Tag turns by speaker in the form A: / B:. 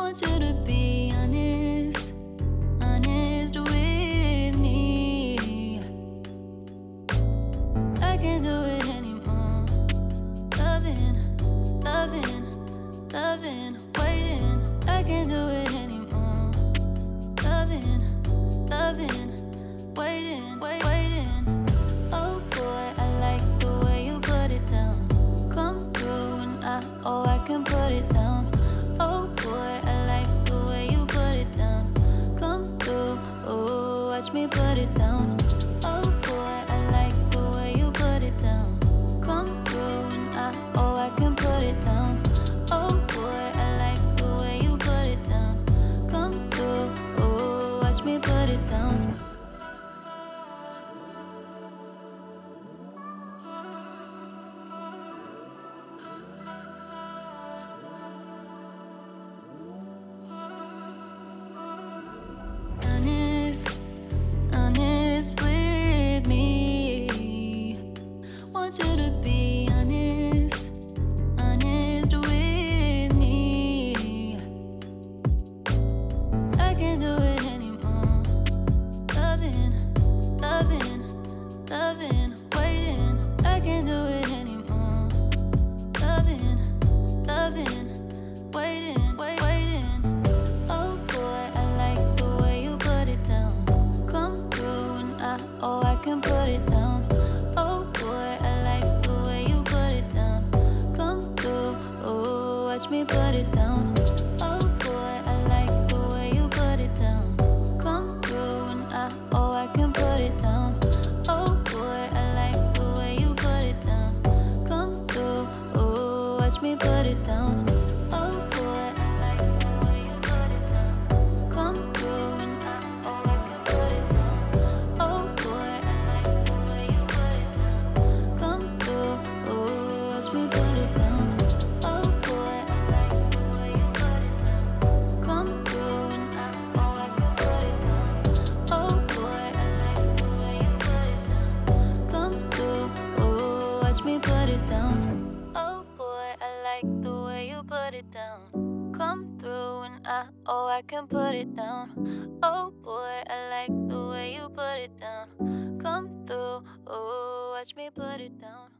A: Want you to be honest, honest with me. I can't do it anymore. Loving, loving, loving, waiting. I can't do it anymore. Loving, loving, waiting, waiting. Oh boy, I like the way you put it down. Come through and I can put it down. Oh boy, I like the way you put it down. Come through, oh, watch me put it down. Oh boy, I like the way you put it down. Come through and I can put it down. Oh boy, I like the way you put it down. Come through, oh, watch me put it down. Honest with me. Want you to be honest, honest with me. I can't do it anymore. Loving, loving, loving, waiting. I can't do it anymore. Loving, loving, waiting, waiting. Oh boy, I like the way you put it down. Come through and I can put it down. Oh boy, I like the way you put it down. Come through, oh, watch me put it down. Oh boy, I like the way you put it down. Come through and I can put it down. Oh boy, I like the way you put it down. Come through, oh, watch me put it down. Oh boy, I like the way you put it down. Come through and I can put it down. Oh boy, I like the way you put it down. Come through, oh, watch me put it down. Oh boy, I like the way you put it down. Come through and I can put it down. Oh boy, I like the way you put it down. Come through, oh, watch me put it down. Oh boy, I like the way you put it down. Come through and I can put it down. Oh boy, I like the way you put it down. Come through, oh, watch me put it down.